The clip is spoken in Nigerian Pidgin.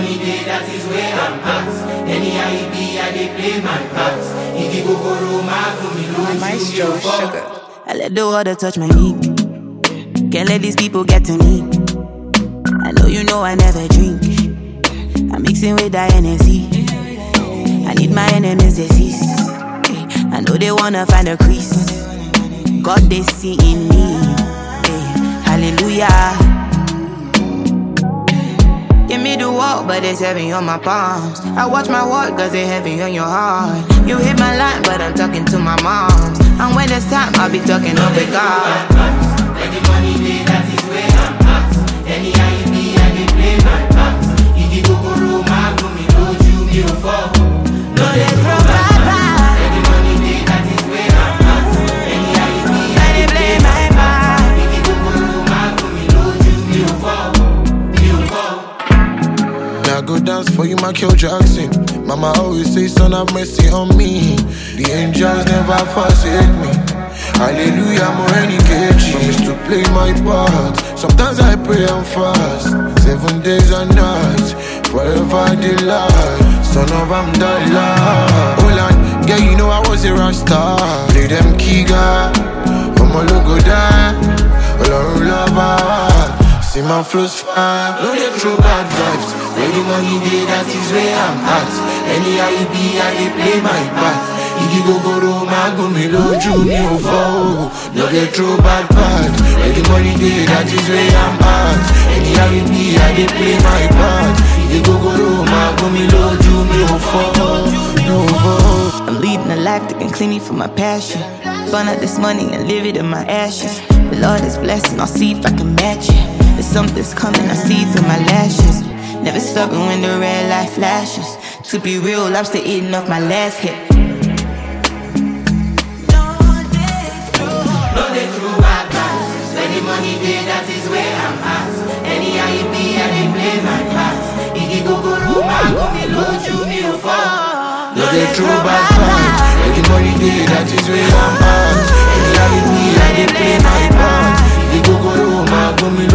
money day, that is where I'm at. Anyhow it be, I dey play my part. If you go Roma, go me low, Maestro Sugar. I let the water touch my knee. Can't let these people get to me. I know you know I never drink. I'm mixing with that Hennessy. I need my enemies deceased. I know they wanna find a crease. God they see in me. Hallelujah. Give me the walk, but it's heavy on my palms. I watch my walk, cause they heavy on your heart. You hit my line, but I'm talking to my moms. And when it's time, I'll be talking up with God. When the money day, that is where I'm at. Anyhow you be, I dey play my part. If you go Roma, go me low, you me no fall. No dey throw bad vibes. When the money day, that is where I'm at. Anyhow you be, I dey play my part. If you go Roma, go me low, you me no fall. Me no fall. Now go dance for you, Michael Jackson. Mama always say, son, have mercy on me. The angels never forsake me. Hallelujah, more any cage. Promise to play my part. Sometimes I pray and fast. 7 days and nights, forever delight. Son of Amdallah. Hold on, yeah, you know I was a rasta. Play them Kiga, I'm a logo die. Olorun lover. See my flows fire, no dey throw bad vibes. Where the money day, that is where I'm at. Anyhow you be, I dey play my part. If you go Roma, go me low, you me no fall. No dey throw bad vibes. Where the money day, that is where I'm at. Anyhow you be, I dey play my part. If you go Roma, go me low, you me no fall. No fall. I'm leading a life that can clean me from my passion. Burn out this money and live it in my ashes. The Lord is blessing, I'll see if I can match it. There's something's coming, I see through my lashes. Never stopping when the red light flashes. To be real, I'm still eating off my last hit. No dey throw bad vibes. When the money day, that is where I'm at. Anyhow you be, I dey play my part. If you go Roma, go me low, you me no fall. No dey throw bad vibes. Where the money day, that is where I'm at. Anyhow you be, I dey play my part. If you go Roma, go me